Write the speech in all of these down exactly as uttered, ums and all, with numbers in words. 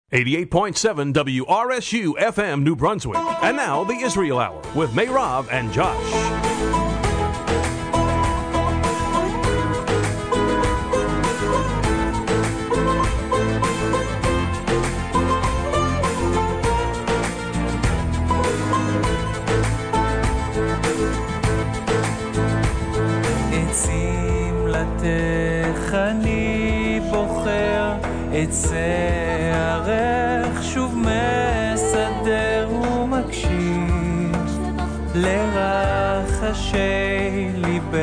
eighty-eight point seven W R S U F M New Brunswick. And now the Israel Hour with Meirav and Josh. איך אני בוחר את שערך שוב מסדר ומקשיב לרחשי ליבך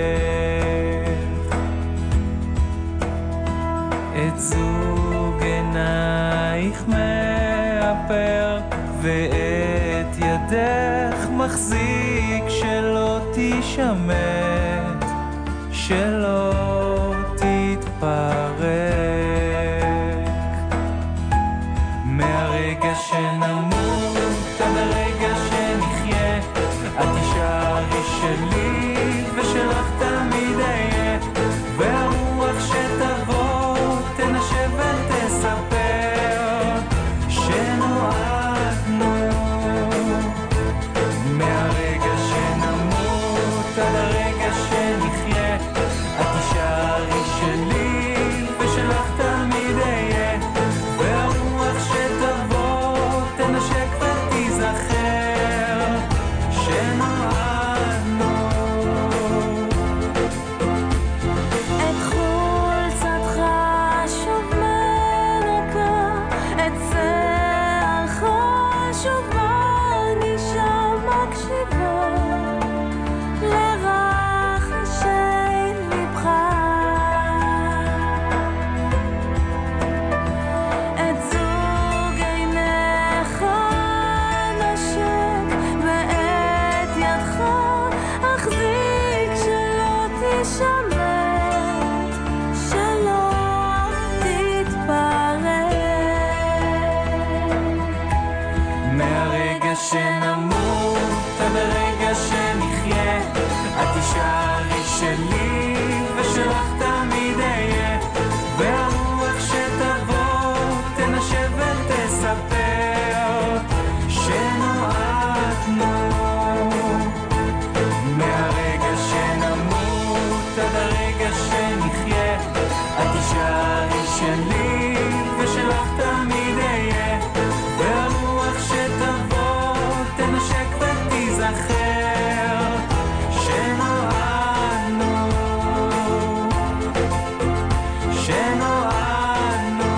את זוג עינייך מאפר ואת ידך מחזיק שלא תשמט שלא תתפרק מהרגע שנמות עד הרגע שנחיה את תישארי שלי ושלך תמיד אהיה והרוח שתבוא תנשב ותספר שנועדנו מהרגע שנמות עד הרגע שנחיה את תישארי שלי ושלך תמיד אהיה והרוח שתבוא תנשק ותיזכר שנועדנו את חולצתך שוב מנקה את שערך שוב מרגישה מקשיבה שנמות עד הרגע שנחיה את תישארי שלי ושלך תמיד אהיה והרוח שתבוא תנשב ותספר שנועדנו מהרגע שנמות עד הרגע שנחיה את תישארי שלי ושלך תמיד אהיה והרוח שתבוא תנשק ותיזכר שנועדנו שנועדנו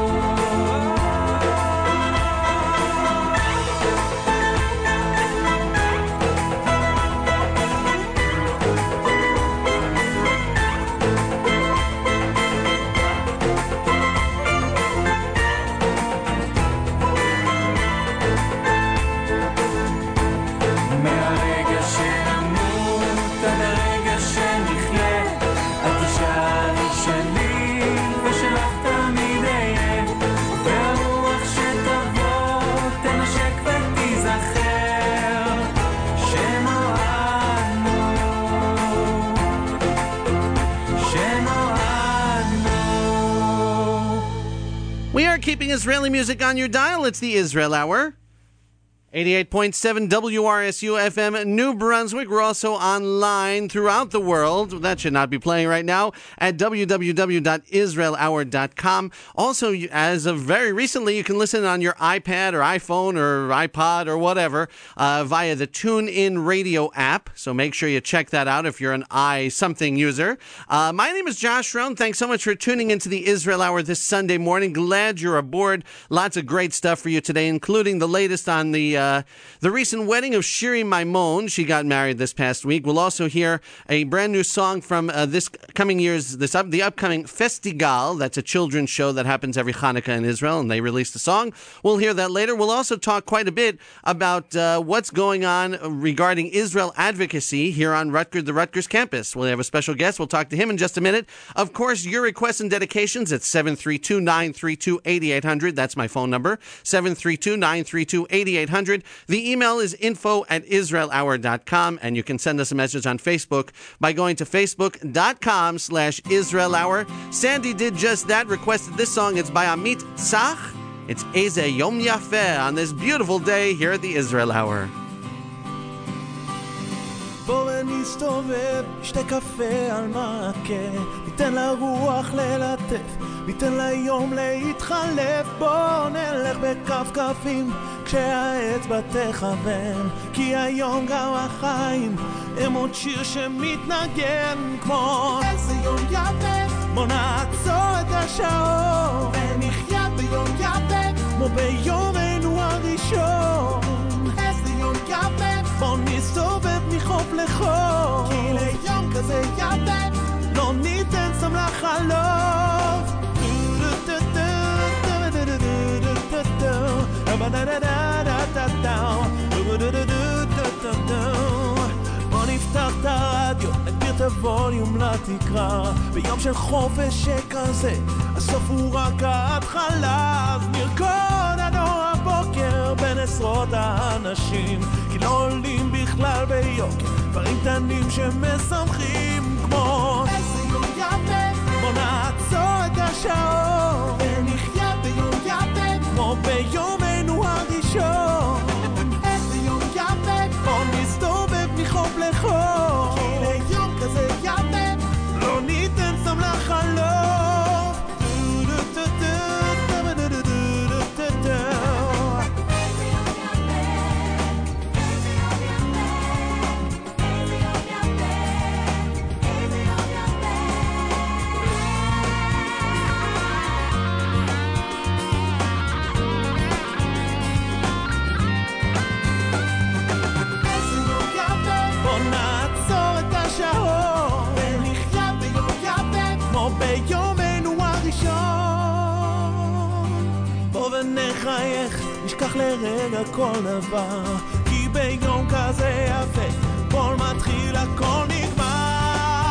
Keeping Israeli music on your dial, it's the Israel Hour. eighty-eight point seven W R S U F M New Brunswick. We're also online throughout the world. That should not be playing right now at w w w dot israel hour dot com. Also, as of very recently, you can listen on your iPad or iPhone or iPod or whatever uh, via the TuneIn Radio app. So make sure you check that out if you're an i-something user. Uh, my name is Josh Rohn. Thanks so much for tuning into the Israel Hour this Sunday morning. Glad you're aboard. Lots of great stuff for you today, including the latest on the Uh, the recent wedding of Shiri Maimon. She got married this past week. We'll also hear a brand new song from uh, this coming year's, this up, the upcoming Festigal. That's a children's show that happens every Hanukkah in Israel, and they released a song. We'll hear that later. We'll also talk quite a bit about uh, what's going on regarding Israel advocacy here on Rutgers, the Rutgers campus. We'll have a special guest. We'll talk to him in just a minute. Of course, your requests and dedications at seven three two, nine three two, eight eight zero zero. That's my phone number, seven three two, nine three two, eight eight zero zero. The email is info at israel hour dot com, and you can send us a message on Facebook by going to facebook.com slash Israel Hour. Sandy did just that, requested this song. It's by Amit Tzach, It's Eze Yom Yafeh on this beautiful day here at the Israel Hour. בוא ונסתובב, נשתה קפה על מעקה, ניתן לרוח ללטף, ניתן ליום להתחלף, בוא נלך בכפכפים כשהאצבע תכוון, כי היום גם החיים הם עוד שיר שמתנגן כמו איזה יום יפה, בוא נעצור את השעון ונחיה ביום יפה כמו ביומנו הראשון. איזה יום יפה, בוא נסתובב מחוף לחוף, כי ליום כזה יפה לא ניתן סתם לחלוף. בוא נפתח את הרדיו, נגביר את הווליום לתקרה, ביום של חופש שכזה הסוף הוא רק ההתחלה. אז נרקוד עד אור הבוקר בין עשרות האנשים, כי לא עולים בכלל ביוקר דברים קטנים שמשמחים כמו איזה יום יפה, בוא נעצור את השעון ונחיה ביום יפה כמו ביומנו הראשון. איזה יום יפה, בוא נסתובב מחוף לחוף, כי ליום כזה יפה לא ניתן סתם לחלוף. ביומנו הראשון בוא ונחייך, נשכח לרגע כל דבר, כי ביום כזה יפה כל מתחיל הכל נגמר.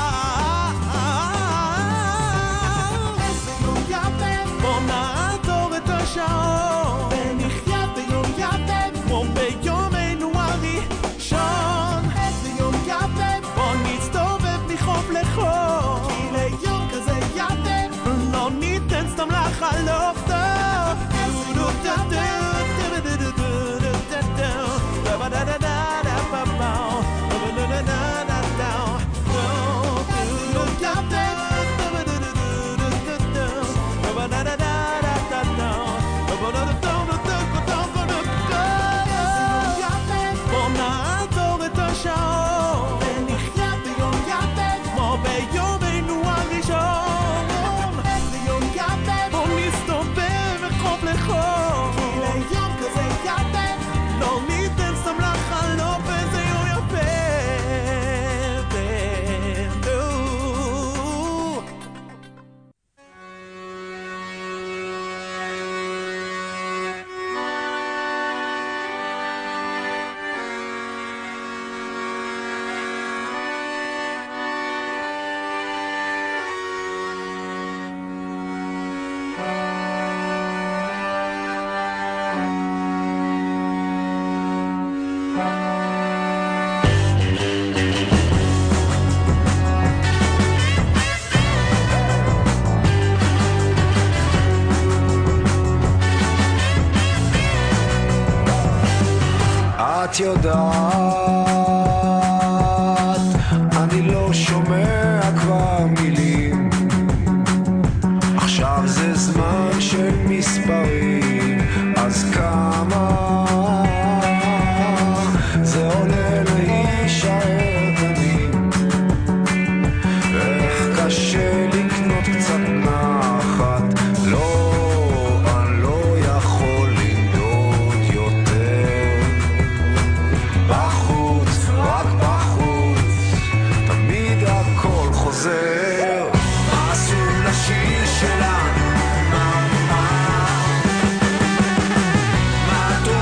איזה יום יפה, בוא נעצור את השעון ונחיה ביום יפה כמו ביומנו הראשון. איזה יום יפה, בוא נסתובב מחוף לחוף, ליום כזה יפה לא ניתן סתם לחלוף טוב. בוא נעצור את השעון ונחיה ביום יפה כמו ביומנו הראשון. איזה יום יפה, בוא נסתובב מחוף לחוף, כי ליום כזה יפה לא ניתן סתם לחלוף. איזה יום יפה. את יודעת, אני לא שומע כבר מילים, עכשיו זה זמן של מספרים, אז כמה זה עולה להישאר תמיד, איך קשה לקנות קצת נחת, לא אני לא יכול לנדוד יותר בחוץ, רק בחוץ תמיד הכל חוזר. מה עשו לשיר שלנו? מה מה מה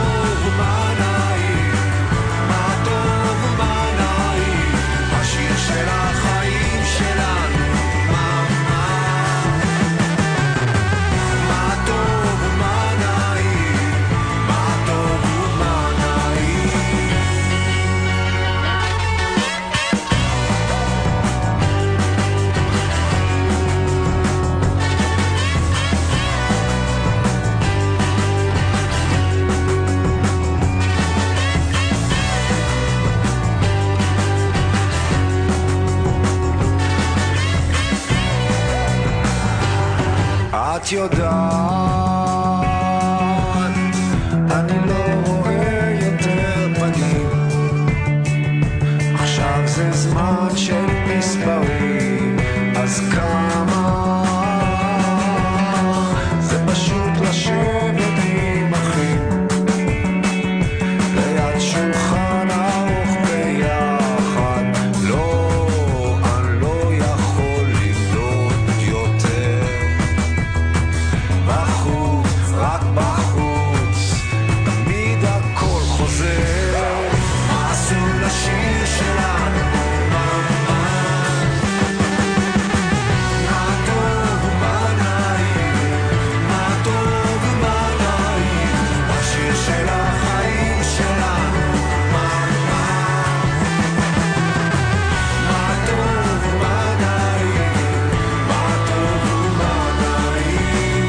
יודעת, אני לא רואה יותר פנים. עכשיו זה זמן של מספרים, אז כמה זה פשוט לשבת עם אחים ליד שולחן ארוך ביחד. לא, אני לא יכול לבלוט יותר בחוץ, רק בחוץ תמיד הכל חוזר. מה עשו לשיר שלנו? מה טוב ומה נעים, מה טוב ומה נעים, השיר של החיים שלנו. מה טוב ומה נעים, מה טוב ומה נעים.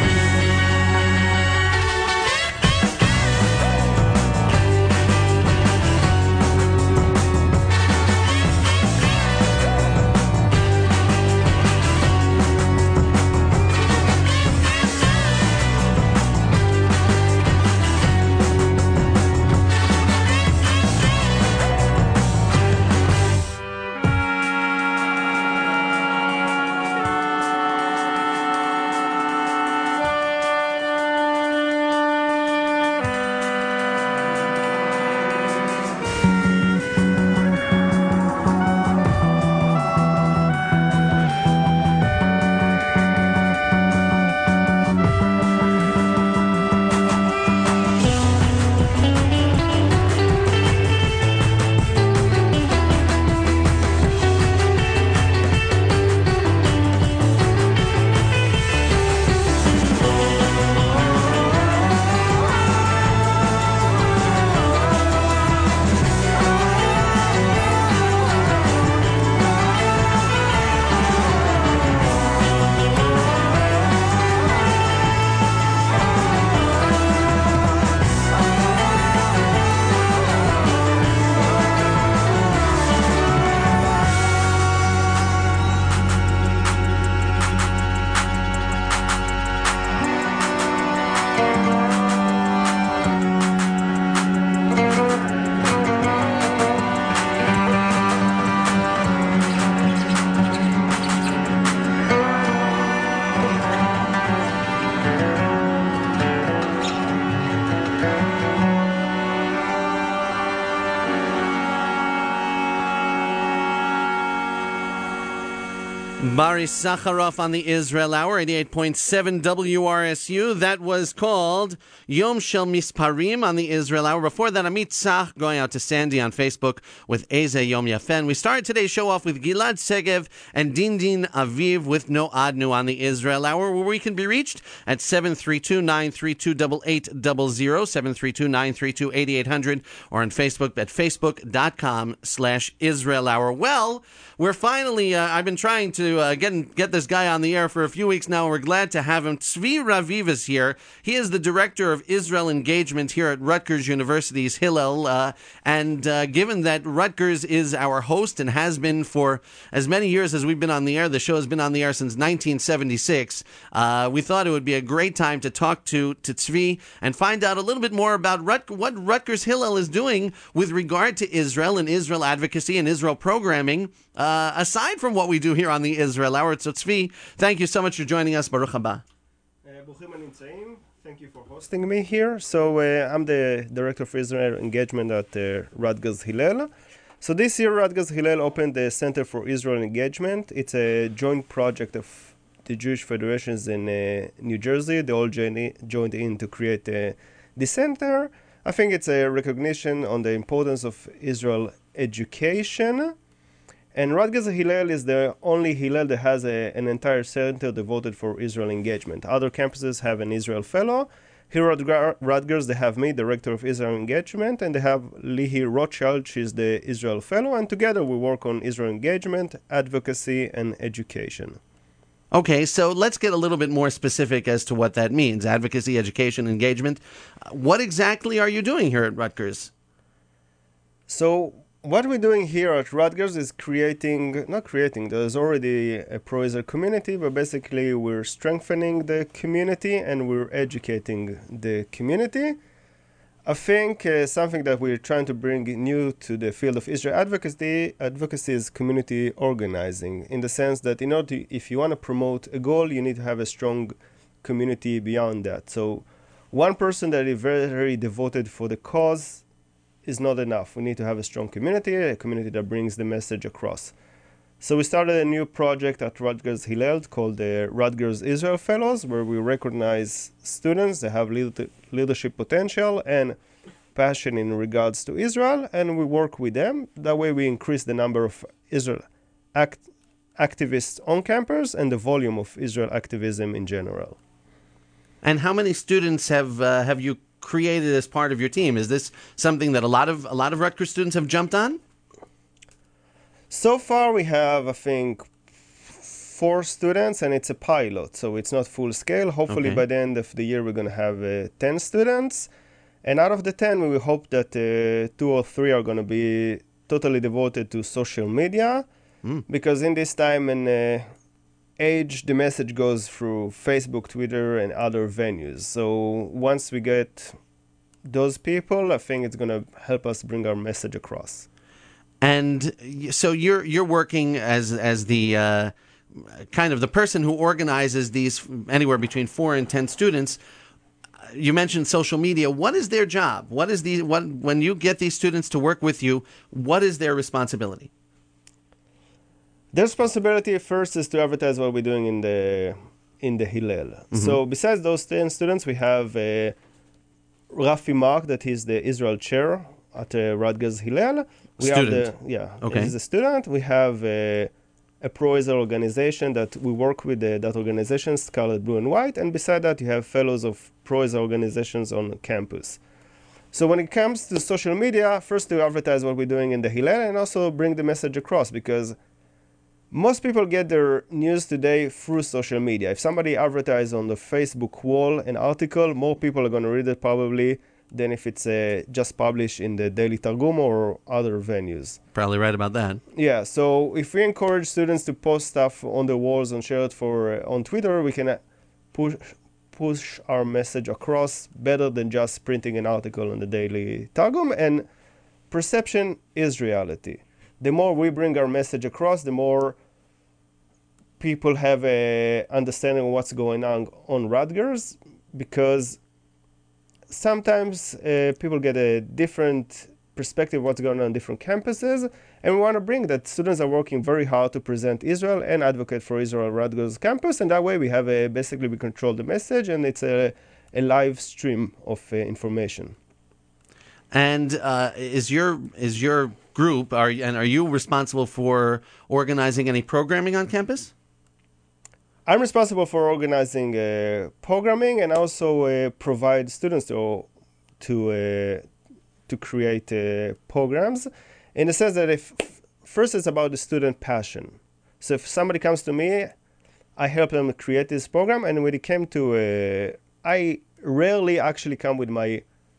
Bari Sakharov on the Israel Hour, eighty-eight point seven W R S U. That was called Yom Shel Misparim on the Israel Hour. Before that, Amit Tzach going out to Sandy on Facebook with Eze Yom Yafen. We started today's show off with Gilad Segev and Din Din Aviv with No Adnu on the Israel Hour, where we can be reached at seven three two, nine three two, eight eight zero zero, seven three two, nine three two, eight eight zero zero, or on Facebook at facebook.com slash Israel Hour. Well, we're finally, uh, I've been trying to uh, get, get this guy on the air for a few weeks now. We're glad to have him. Tzvi Raviv is here. He is the director of Israel engagement here at Rutgers University's Hillel. Uh, and uh, given that Rutgers is our host and has been for as many years as we've been on the air, the show has been on the air since nineteen seventy-six, uh, we thought it would be a great time to talk to, to Tzvi and find out a little bit more about Rut- what Rutgers Hillel is doing with regard to Israel and Israel advocacy and Israel programming, uh, aside from what we do here on the Israel Hour. So Tzvi, thank you so much for joining us. Baruch haba. Thank you for hosting me here. So uh, I'm the Director for Israel Engagement at uh, Rutgers Hillel. So this year Rutgers Hillel opened the Center for Israel Engagement. It's a joint project of the Jewish Federations in uh, New Jersey. They all joined joined in to create uh, the center. I think it's a recognition on the importance of Israel education. And Rutgers Hillel is the only Hillel that has a, an entire center devoted for Israel engagement. Other campuses have an Israel fellow. Here at Rutgers, they have me, Director of Israel Engagement, and they have Lihi Rothschild, she's the Israel fellow, and together we work on Israel engagement, advocacy, and education. Okay, so let's get a little bit more specific as to what that means. Advocacy, education, engagement. What exactly are you doing here at Rutgers? So what we're doing here at Rutgers is creating, not creating, there's already a pro-Israel community, but basically we're strengthening the community and we're educating the community. I think uh, something that we're trying to bring new to the field of Israel advocacy, advocacy is community organizing, in the sense that in order to, if you want to promote a goal, you need to have a strong community beyond that. So one person that is very, very devoted for the cause is not enough. We need to have a strong community, a community that brings the message across. So we started a new project at Rutgers Hillel called the Rutgers Israel Fellows, where we recognize students that have lead- leadership potential and passion in regards to Israel, and we work with them. That way we increase the number of Israel act- activists on campus and the volume of Israel activism in general. And how many students have uh, have you created as part of your team? Is this something that a lot of a lot of Rutgers students have jumped on? So far, we have, I think, four students, and it's a pilot, so it's not full scale. Hopefully, Okay. by the end of the year, we're going to have uh, ten students. And out of the ten, we will hope that uh, two or three are going to be totally devoted to social media, Mm. because in this time and uh, age, the message goes through Facebook, Twitter, and other venues. So once we get those people, I think it's going to help us bring our message across. And y- so you're you're working as as the uh, kind of the person who organizes these anywhere between four and ten students. You mentioned social media. What is their job? What is the what when you get these students to work with you? What is their responsibility? The responsibility first is to advertise what we're doing in the in the Hillel. Mm-hmm. So besides those ten students, we have uh, Rafi Mark, that is the Israel chair at uh, Rutgers Hillel. We Student. have the yeah, Okay. he's a student. We have uh, a pro-Israel organization that we work with. Uh, that organization, Scarlet, Blue, and White. And beside that, you have fellows of pro-Israel organizations on campus. So when it comes to social media, first to advertise what we're doing in the Hillel and also bring the message across, because most people get their news today through social media. If somebody advertises on the Facebook wall an article, more people are going to read it probably than if it's uh, just published in the Daily Targum or other venues. Probably right about that. Yeah, so if we encourage students to post stuff on the walls and share it for uh, on Twitter, we can uh, push push our message across better than just printing an article on the Daily Targum. And perception is reality. The more we bring our message across, the more people have a understanding of what's going on on Rutgers, because sometimes uh, people get a different perspective of what's going on on different campuses, and we want to bring that students are working very hard to present Israel and advocate for Israel at Rutgers campus, and that way we have a, basically we control the message, and it's a, a live stream of uh, information. And uh, is your is your group are and are you responsible for organizing any programming on campus? I'm responsible for organizing uh, programming and also uh, provide students to to uh, to create uh, programs, in the sense that if first it's about the student passion. So if somebody comes to me, I help them create this program, and when it came to, uh, I rarely actually come with my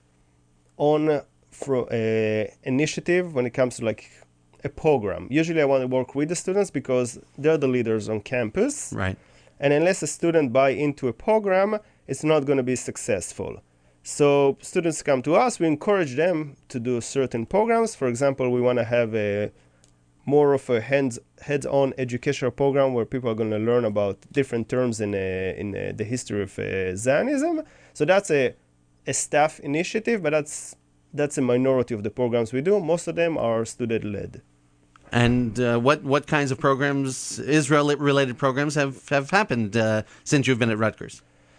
own fro- uh, initiative when it comes to like a program. Usually I want to work with the students because they're the leaders on campus. Right. And unless a student buy into a program, it's not going to be successful. So students come to us, we encourage them to do certain programs. For example, we want to have a more of a hands, heads-on educational program where people are going to learn about different terms in, a, in a, the history of uh, Zionism. So that's a, a staff initiative, but that's, that's a minority of the programs we do. Most of them are student-led. And uh, what what kinds of programs, Israel-related programs, have have happened uh, since you've been at Rutgers?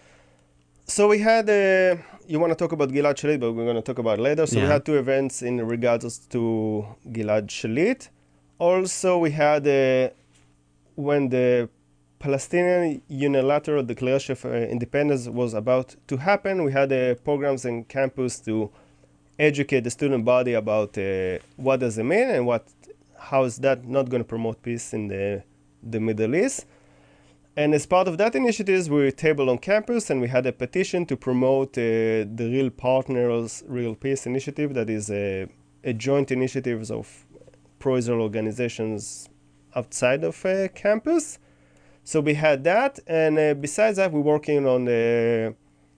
So we had, uh, you want to talk about Gilad Shalit, but we're going to talk about it later. So we Yeah. had two events in regards to Gilad Shalit. Also, we had, uh, when the Palestinian unilateral declaration of uh, independence was about to happen, we had uh, programs in campus to educate the student body about uh, what does it mean and what, how is that not going to promote peace in the, the Middle East. And as part of that initiative, we tabled on campus and we had a petition to promote uh, the Real Partners, Real Peace initiative, that is a, a joint initiative of pro-Israel organizations outside of uh, campus. So we had that, and uh, besides that, we're working on the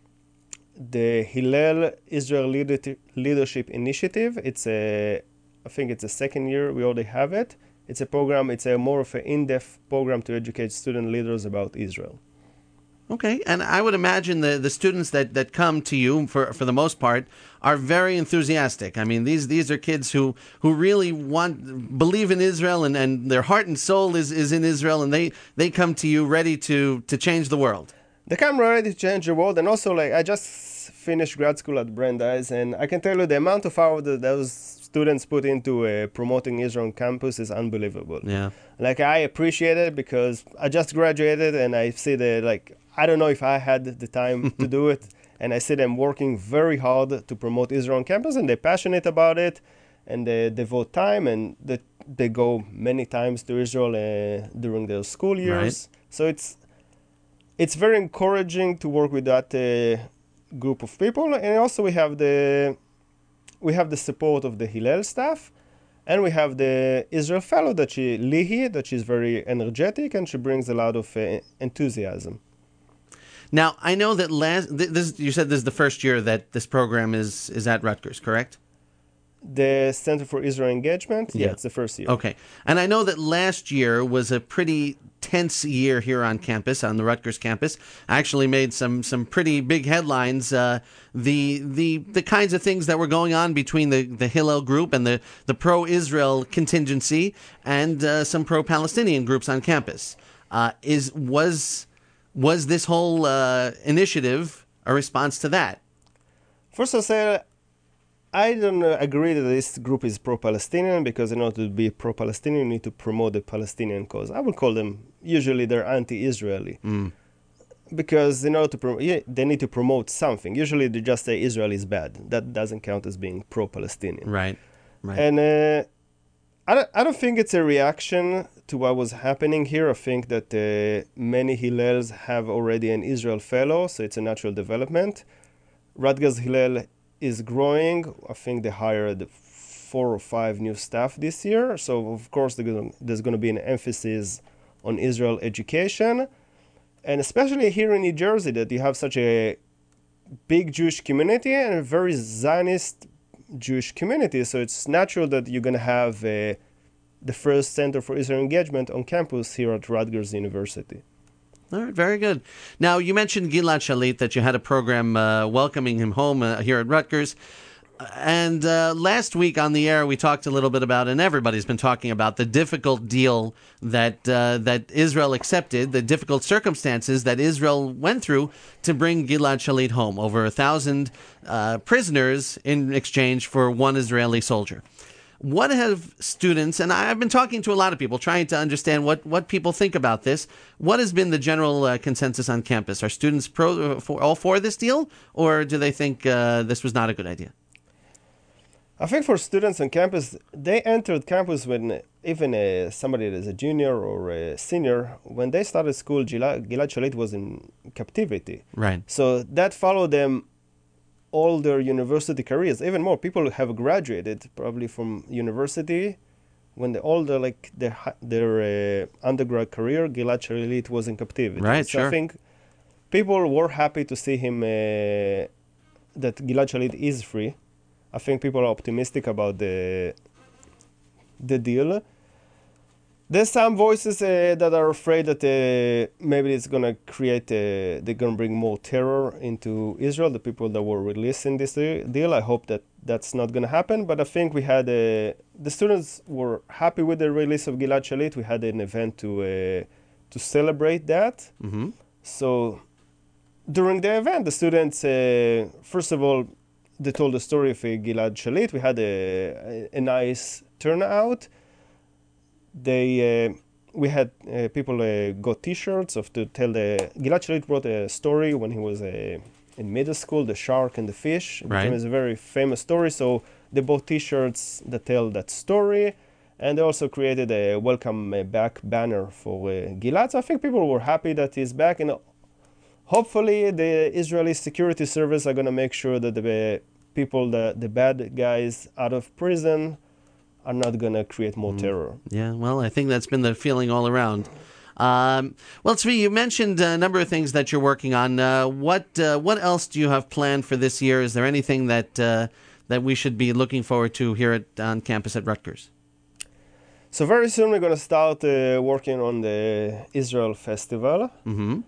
the Hillel Israel Leader- Leadership Initiative. It's a, I think it's the second year we already have it. It's a program. It's a more of an in-depth program to educate student leaders about Israel. Okay, and I would imagine the, the students that, that come to you, for for the most part, are very enthusiastic. I mean, these these are kids who, who really want believe in Israel, and, and their heart and soul is, is in Israel, and they, they come to you ready to, to change the world. They come ready to change the world, and also, like, I just finished grad school at Brandeis, and I can tell you the amount of hours that those students put into uh, promoting Israel on campus is unbelievable. Yeah. Like, I appreciate it because I just graduated, and I see the, like, I don't know if I had the time to do it, and I see them working very hard to promote Israel on campus, and they're passionate about it, and they devote time, and they, they go many times to Israel uh, during their school years. Right. So it's it's very encouraging to work with that uh, group of people, and also we have the we have the support of the Hillel staff, and we have the Israel fellow that she Lihi, that she's very energetic, and she brings a lot of uh, enthusiasm. Now, I know that last th- this you said this is the first year that this program is, is at Rutgers, correct? The Center for Israel Engagement, yeah, Yeah. it's the first year. Okay. And I know that last year was a pretty tense year here on campus, on the Rutgers campus. Actually made some, some pretty big headlines. Uh, the the the kinds of things that were going on between the, the Hillel group and the, the pro-Israel contingency and uh, some pro-Palestinian groups on campus. Uh, is was was this whole uh, initiative a response to that? First, I'll say I don't uh, agree that this group is pro-Palestinian, because in order to be pro-Palestinian, you need to promote the Palestinian cause. I would call them, usually they're anti-Israeli. Mm. Because in order to pro- yeah, they need to promote something. Usually they just say Israel is bad. That doesn't count as being pro-Palestinian. Right, right. And uh, I, don't, I don't think it's a reaction to what was happening here. I think that uh, many Hillels have already an Israel fellow, so it's a natural development. Rutgers Hillel is growing. I think they hired four or five new staff this year. So, of course, there's going to be an emphasis on Israel education. And especially here in New Jersey, that you have such a big Jewish community and a very Zionist Jewish community. So it's natural that you're going to have uh, the first Center for Israel Engagement on campus here at Rutgers University. All right, very good. Now, you mentioned Gilad Shalit, that you had a program uh, welcoming him home uh, here at Rutgers. And uh, last week on the air, we talked a little bit about, and everybody's been talking about, the difficult deal that uh, that Israel accepted, the difficult circumstances that Israel went through to bring Gilad Shalit home. Over a thousand uh, prisoners in exchange for one Israeli soldier. What have students, and I've been talking to a lot of people, trying to understand what, what people think about this. What has been the general uh, consensus on campus? Are students pro for, all for this deal, or do they think uh, this was not a good idea? I think for students on campus, they entered campus when even uh, somebody that is a junior or a senior, when they started school, Gilad, Gilad Shalit was in captivity. Right. So that followed them all their university careers. Even more, people have graduated probably from university when they all their like their their uh, undergrad career. Gilad Shalit was in captivity. Right. So sure. I think people were happy to see him uh, that Gilad Shalit is free. I think people are optimistic about the the deal. There's some voices uh, that are afraid that uh, maybe it's going to create, uh, they're going to bring more terror into Israel, the people that were released in this deal. I hope that that's not going to happen. But I think we had, uh, the students were happy with the release of Gilad Shalit. We had an event to uh, to celebrate that. Mm-hmm. So during the event, the students, uh, first of all, they told the story of uh, Gilad Shalit. We had a, a, a nice turnout. They, uh, we had uh, people uh, got T-shirts of to tell the Gilad Shalit wrote a story when he was uh, in middle school, The Shark and the Fish. It Right. became a very famous story. So they bought T-shirts that tell that story, and they also created a welcome uh, back banner for uh, Gilad. So I think people were happy that he's back, and hopefully the Israeli security service are going to make sure that the uh, people, the the bad guys out of prison, are not going to create more terror. Yeah, well, I think that's been the feeling all around. Um, well, Tzvi, you mentioned a number of things that you're working on. Uh, what uh, what else do you have planned for this year? Is there anything that uh, that we should be looking forward to here at, on campus at Rutgers? So very soon we're going to start uh, working on the Israel Festival. Mm-hmm.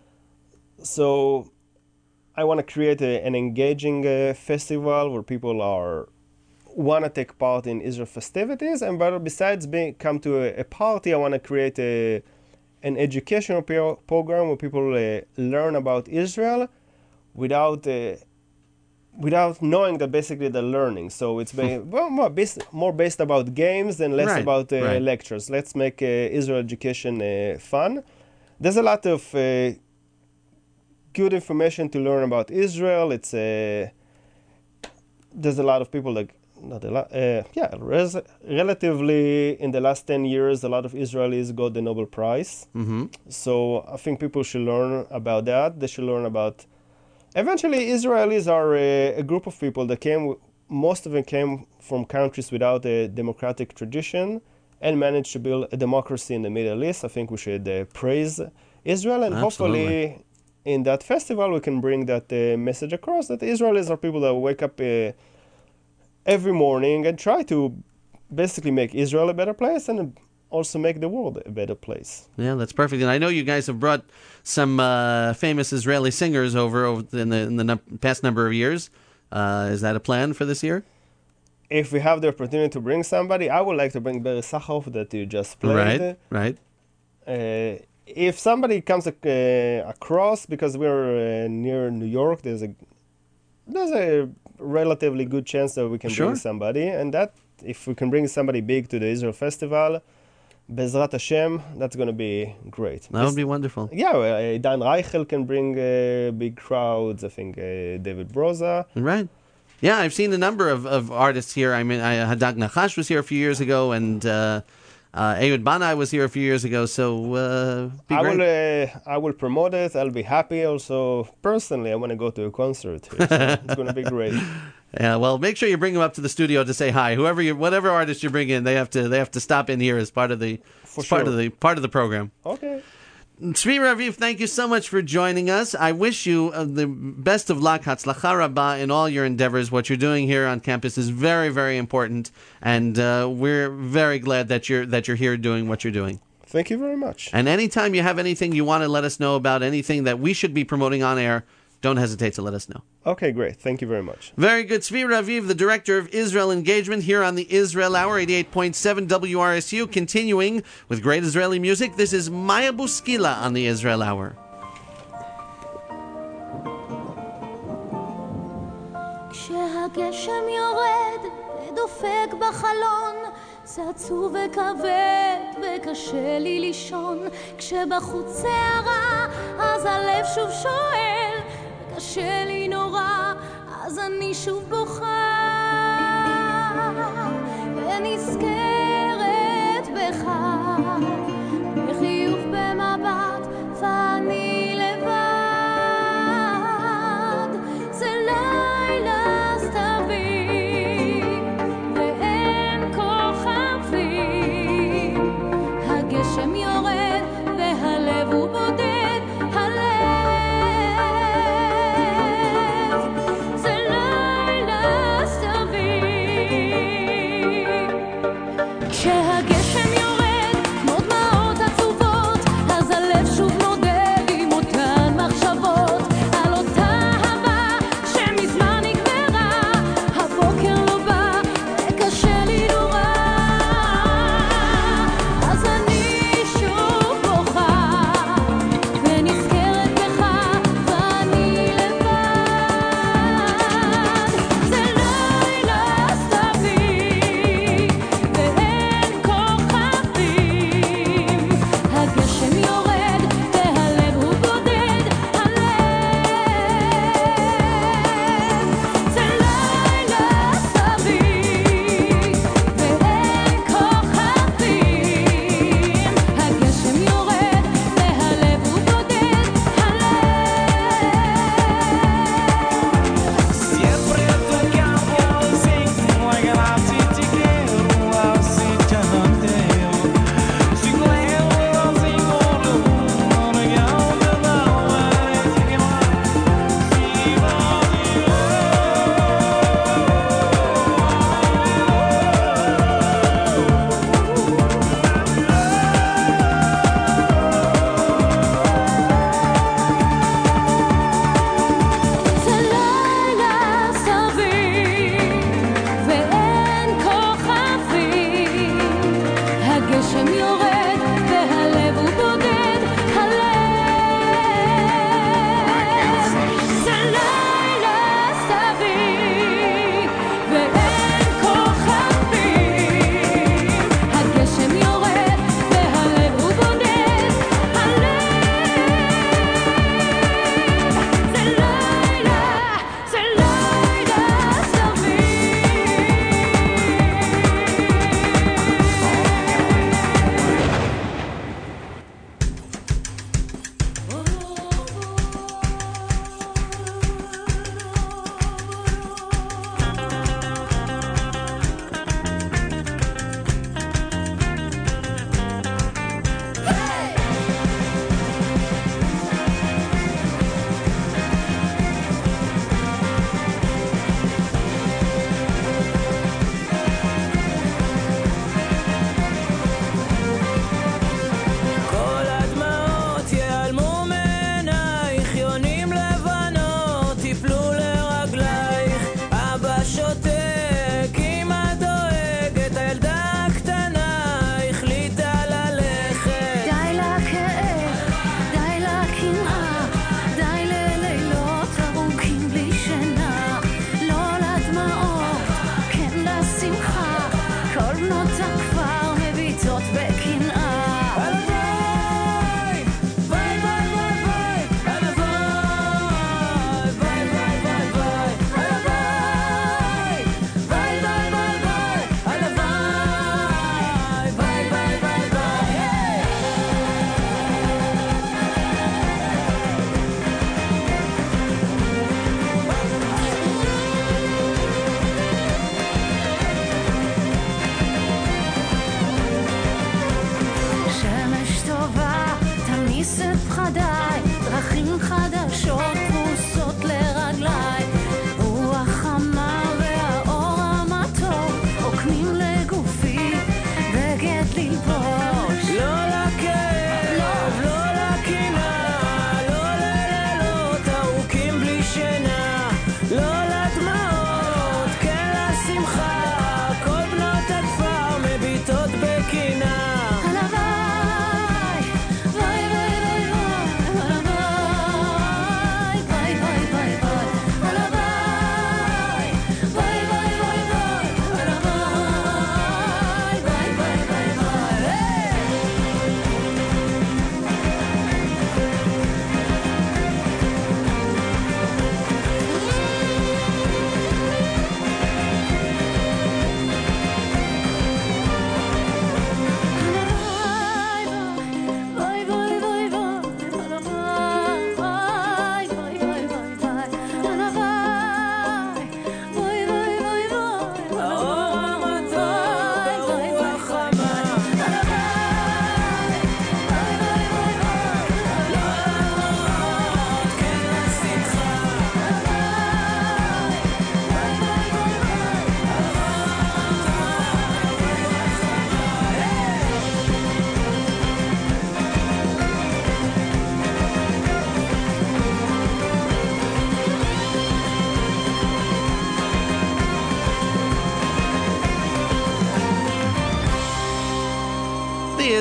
So I want to create a, an engaging uh, festival where people are want to take part in Israel festivities, and but besides being come to a, a party, I want to create a an educational pro- program where people uh, learn about Israel without uh, without knowing that basically they're learning. So it's ba- well, more, based, more based about games than less Right, about uh, right. lectures. Let's make uh, Israel education uh, fun. There's a lot of uh, good information to learn about Israel. It's uh, there's a lot of people like not a lot. Uh, yeah, res- relatively in the last ten years, a lot of Israelis got the Nobel Prize. Mm-hmm. So I think people should learn about that. They should learn about. Eventually, Israelis are a, a group of people that came. Most of them came from countries without a democratic tradition and managed to build a democracy in the Middle East. I think we should uh, praise Israel, and Absolutely. hopefully, in that festival, we can bring that uh, message across. That Israelis are people that wake up uh, every morning and try to basically make Israel a better place and also make the world a better place. Yeah, that's perfect. And I know you guys have brought some uh, famous Israeli singers over, over in the in the num- past number of years. Uh, is that a plan for this year? If we have the opportunity to bring somebody, I would like to bring Barry Sachov that you just played. Right, right. Uh, if somebody comes ac- uh, across, because we're uh, near New York, there's a there's a relatively good chance that we can Sure. bring somebody, and that if we can bring somebody big to the Israel Festival, Bezrat Hashem, that's going to be great. That would be wonderful. Yeah, uh, Dan Reichel can bring uh, big crowds. I think uh, David Broza. Right. Yeah, I've seen a number of, of artists here. I mean, I, Hadag Nachash was here a few years ago, and uh, uh, Ehud Banai was here a few years ago. So, uh, be I great. will, uh, I will promote it. I'll be happy. Also, personally, I want to go to a concert here. So it's going to be great. Yeah, well, make sure you bring them up to the studio to say hi. Whoever you, whatever artist you bring in, they have to they have to stop in here as part of the For as part sure. of the part of the program. Okay. Tzvi Raviv, thank you so much for joining us. I wish you uh, the best of luck, Hatzlacha Rabbah, in all your endeavors. What you're doing here on campus is very, very important, and uh, we're very glad that you're that you're here doing what you're doing. Thank you very much. And anytime you have anything you want to let us know about, anything that we should be promoting on air, don't hesitate to let us know. Okay, great. Thank you very much. Very good. Tzvi Raviv, the Director of Israel Engagement here on the Israel Hour, eighty-eight point seven W R S U. Continuing with great Israeli music, this is Maya Buskila on the Israel Hour. כשהגשם יורד ודופק בחלון זה עצוב וכבד וקשה לי לישון כשבחוץ סערה אז הלב שוב שואל וקשה לי נורא אז אני שוב בוכה ונזכרת בך בחיוך במבט ואני לבד זה לילה סתווי ואין כוכבים הגשם יורד והלב הוא בודד הלב זה לילה סתווי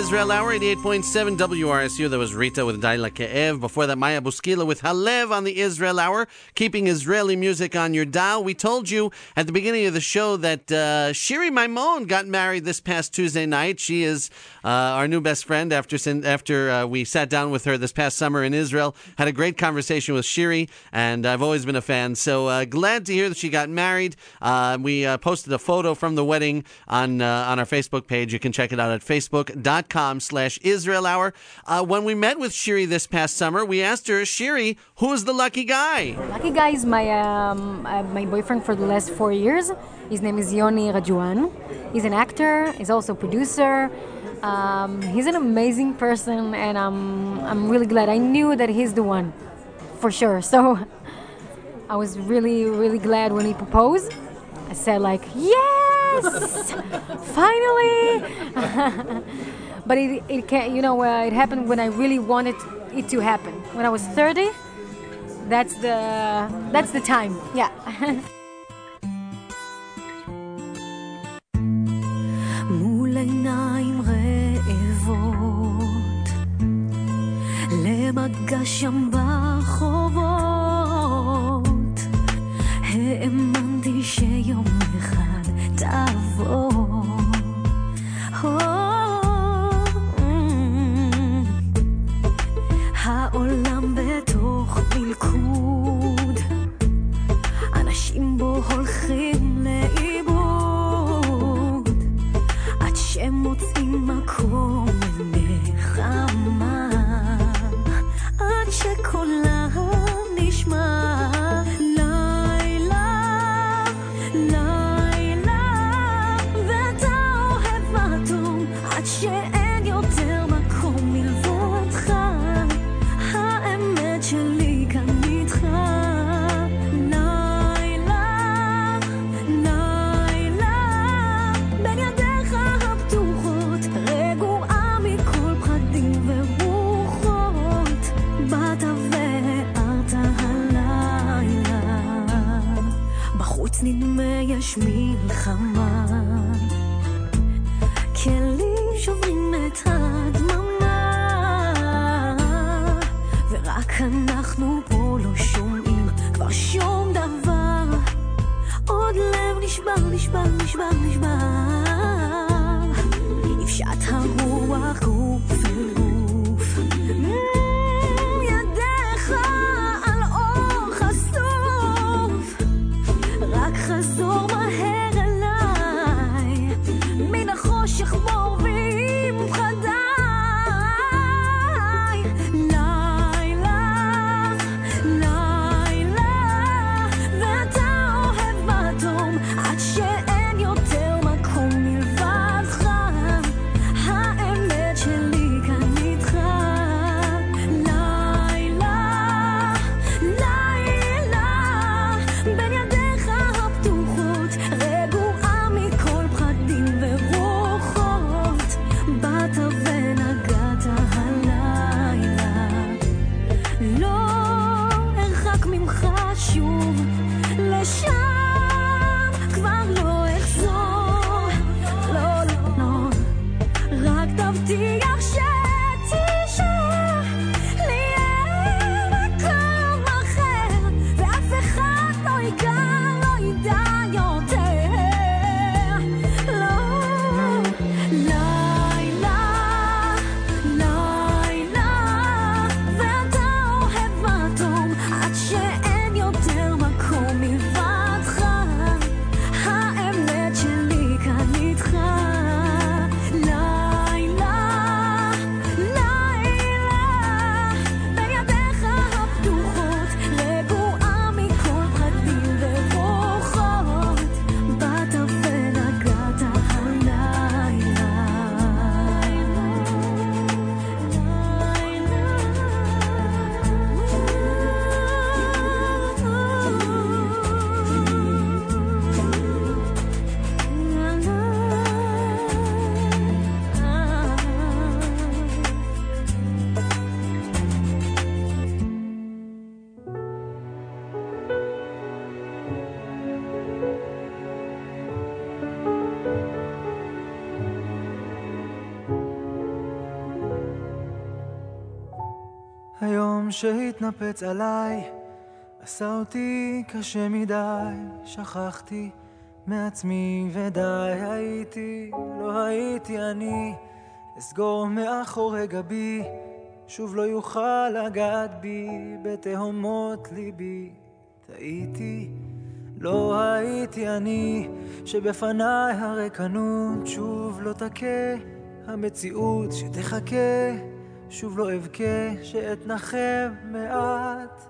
Israel Hour, eighty-eight point seven W R S U. That was Rita with Daila Ke'ev. Before that, Maya Buskila with Halev on the Israel Hour, keeping Israeli music on your dial. We told you at the beginning of the show that uh, Shiri Maimon got married this past Tuesday night. She is uh, our new best friend after after uh, we sat down with her this past summer in Israel. Had a great conversation with Shiri, and I've always been a fan. So uh, glad to hear that she got married. Uh, we uh, posted a photo from the wedding on uh, on our Facebook page. You can check it out at facebook.com slash Israel Hour. Uh, when we met with Shiri this past summer, we asked her, Shiri, who's the lucky guy? Lucky guy is my um, uh, my boyfriend for the last four years. His name is Yoni Rajuan. He's an actor. He's also a producer. Um, he's an amazing person, and I'm I'm really glad. I knew that he's the one, for sure. So I was really, really glad when he proposed. I said like, yes, finally. But it, it can't, you know, uh, it happened when I really wanted it to happen. When I was thirty, that's the that's the time. Yeah. מול עיניים רעבות, למגע שם ברחובות, האמנתי שיום אחד תעבור. העולם בתוך מלכוד, אנשים בו הולכים לאיבוד, עד שמוצאים מקום לנחמה, עד שקולם נשמע. לילה, לילה, ואתה אוהב מתום, עד שאין יותר מקום מלבדך. האמת שלי כאן איתך. לילה, לילה, בין ידיך הפתוחות, רגועה מכל פחדים ורוחות, באת והארת הלילה. בחוץ נדמה יש מלחמה, כלים שוברים את הדממה, ורק אנחנו פה לא שומעים כבר שום דבר. עוד לב נשבר, נשבר, נשבר, נשבר, נפשט הרוח גוף אל גוף. ידיך על אור חשוף, רק חזור מהר אליי, מן החושך בור ועם פחדיי. לילה, לילה, ואתה אוהב מתום, עד שאין יותר מקום מלבדך. האמת שלי כאן איתך. לילה, לילה, בין ידיך הפתוחות, רגועה חלום שהתנפץ עליי, עשה אותי קשה מדי, שכחתי מעצמי ודי. הייתי, לא הייתי אני, אסגור מאחורי גבי, שוב לא יוכל לגעת בי בתהומות ליבי. טעיתי, לא הייתי אני, שבפניי הרקנות שוב לא תכה, המציאות שתחכה, שוב לא אבכה, שאתנחם מעט.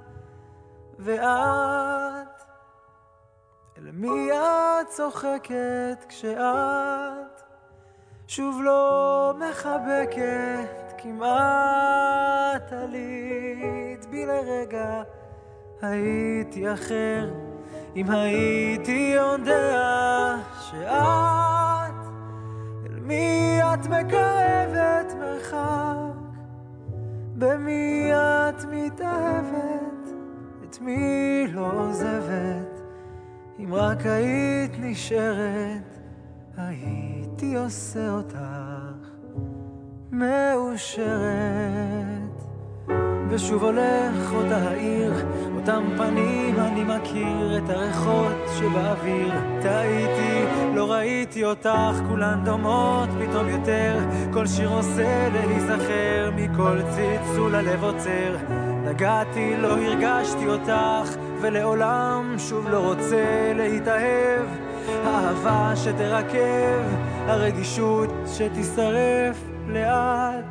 ואת, אל מי את צוחקת כשאת שוב לא מחבקת? כמעט עלית בי לרגע, הייתי אחר אם הייתי יודע שאת, אל מי את מקרבת מרחק, במי את מתאהבת, את מי לא עוזבת. אם רק היית נשארת, הייתי עושה אותך מאושרת. ושוב הולך אותה העיר, אותם פנים אני מכיר, את הריחות שבאוויר. טעיתי, לא ראיתי אותך, כולן דומות פתאום יותר, כל שיר עושה להיזכר, מכל צלצול הלב עוצר. נגעתי, לא הרגשתי אותך, ולעולם שוב לא רוצה להתאהב. האהבה שתרכב, הרגישות שתשרף לאט.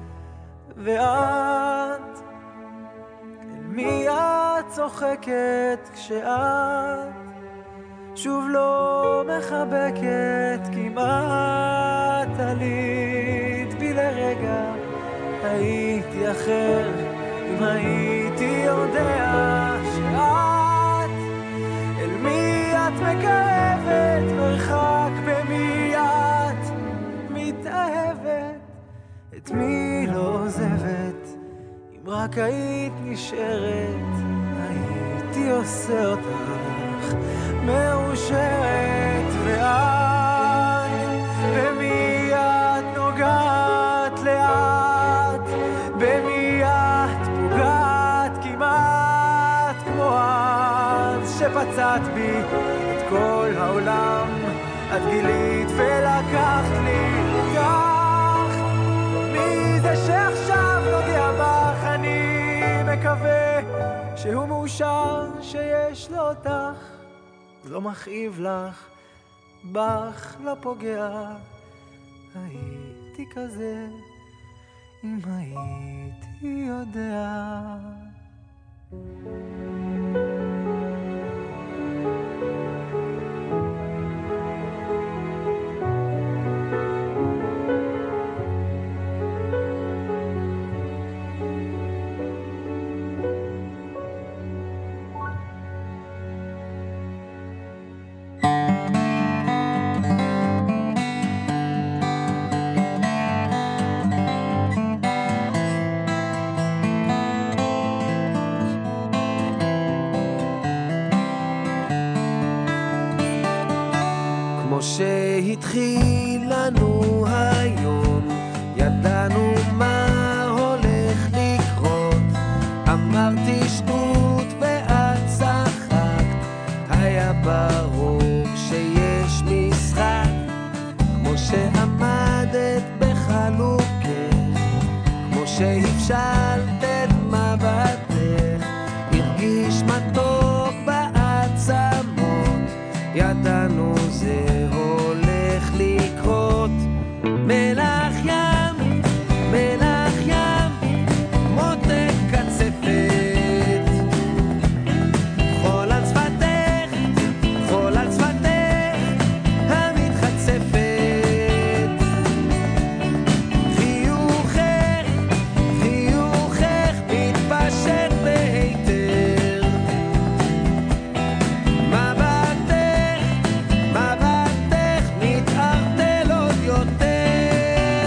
ואת, אל מי את צוחקת כשאת שוב לא מחבקת? כמעט עלית בי לרגע, הייתי אחר אם הייתי יודע שאת, אל מי את מקרבת מרחק, במי את מתאהבת, את מי לא עוזבת. אם רק היית נשארת, הייתי עושה אותך מאושרת. ואת, במי את נוגעת לאט, במי את פוגעת כמעט כמו אז שפצעת בי את כל העולם. את גילית ולקחת לי כך, מי זה שעכשיו נוגע בך? אני מקווה שהוא מאושר שיש לו אותך, לא מכאיב לך, בך לא פוגע. הייתי כזה אם הייתי יודע. שהתחיל לנו היום, ידענו מה הולך לקרות. אמרתי שטות ואת צחקת, היה ברור שיש משחק. כמו שעמדת בחלוקך, כמו שהפשלת את מבטך, הרגיש מתוק בעצמות, ידענו זה הולך לקרות. מלח ים, מלח ים, מותק קצפת, חול על שפתך, חול על שפתך המתחצפת. חיוכך, חיוכך מתפשט בהיתר, מבטך, מבטך מתערטל עוד יותר.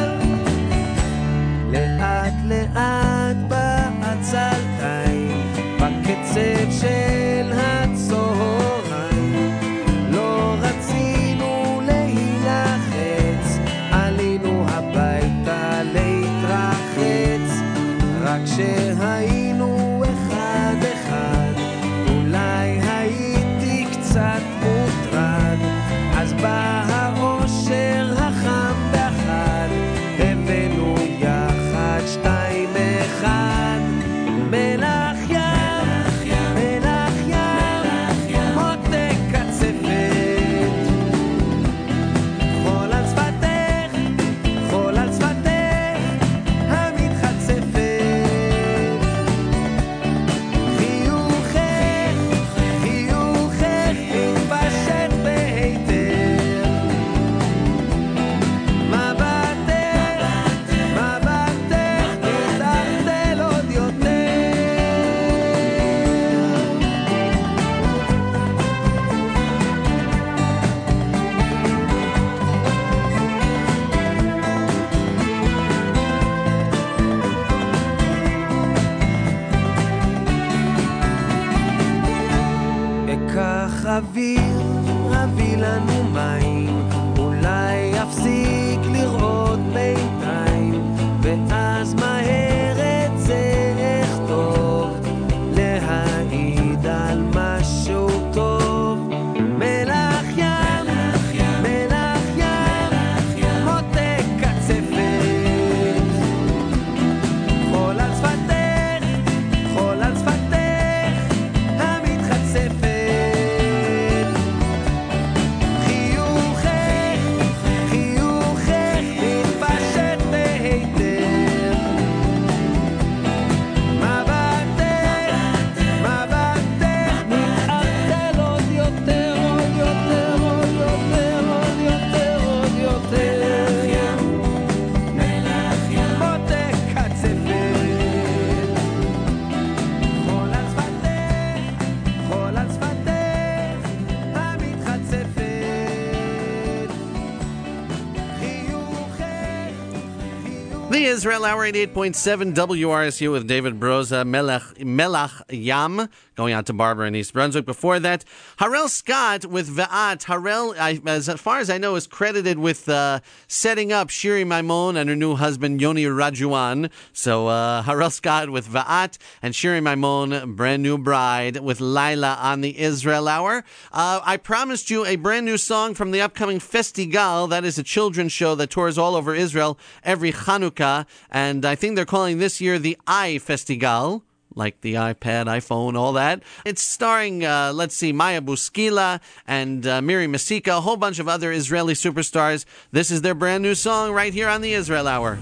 The Israel Hour, eighty-eight point seven W R S U with David Broza, Melech, Melech Yam, going out to Barbara in East Brunswick. Before that, Harel Scott with Va'at. Harel, I, as far as I know, is credited with uh, setting up Shiri Maimon and her new husband, Yoni Rajuan. So uh, Harel Scott with Va'at and Shiri Maimon, brand new bride, with Laila on the Israel Hour. Uh, I promised you a brand new song from the upcoming Festigal. That is a children's show that tours all over Israel every Chanukah. And I think they're calling this year the I Festigal, like the iPad, iPhone, all that. It's starring, uh, let's see, Maya Buskila and uh, Miri Masika, a whole bunch of other Israeli superstars. This is their brand new song right here on the Israel Hour.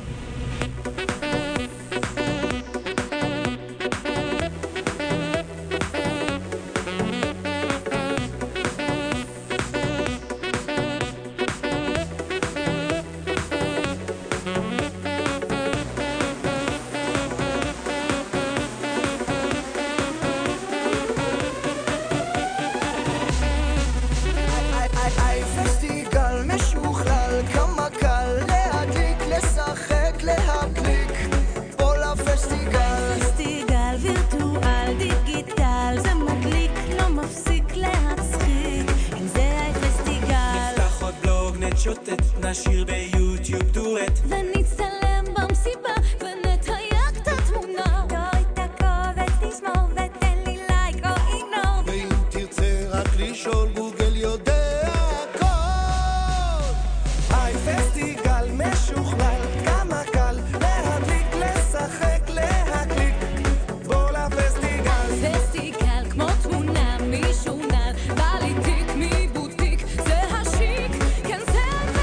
נשיר ביוטיוב דואט ונצטלם במסיבה ונתייג את התמונה תוריד את הקובץ תשמור ותן לי לייק או איגנור ואם תרצה רק לשאול גוגל יודע הכל היי פסטיגל משוכלל כמה קל להדליק לשחק להקליק בוא לפסטיגל פסטיגל כמו תמונה משונל בא לי תיק מבוטיק זה השיק כן זה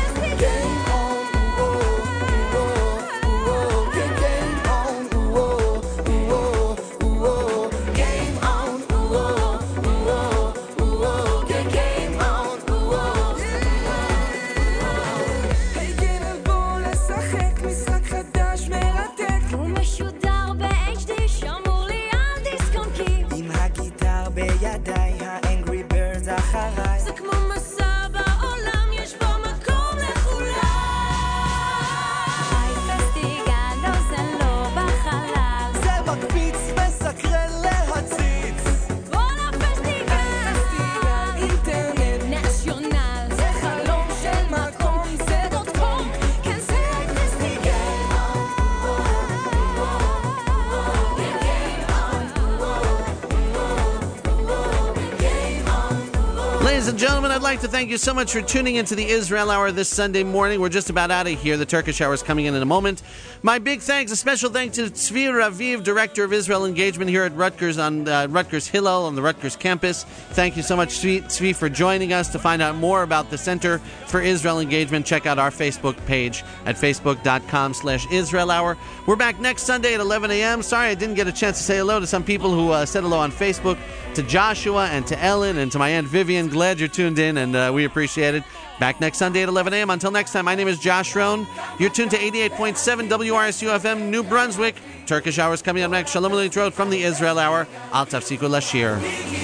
Ladies and gentlemen, I'd like to thank you so much for tuning into the Israel Hour this Sunday morning. We're just about out of here. The Turkish Hour is coming in in a moment. My big thanks, a special thanks to Tzvi Raviv, Director of Israel Engagement here at Rutgers on uh, Rutgers Hillel on the Rutgers campus. Thank you so much, Tzvi, Tzvi, for joining us. To find out more about the Center for Israel Engagement, check out our Facebook page at facebook.com slash Israel Hour. We're back next Sunday at eleven a.m. Sorry I didn't get a chance to say hello to some people who uh, said hello on Facebook, to Joshua and to Ellen and to my Aunt Vivian. Glad you're tuned in, and uh, we appreciate it. Back next Sunday at eleven a.m. Until next time, my name is Josh Rohn. You're tuned to eighty-eight point seven W R S U F M, New Brunswick. Turkish Hour is coming up next. Shalom Aleichem from the Israel Hour. Al Tafsiku Lashir.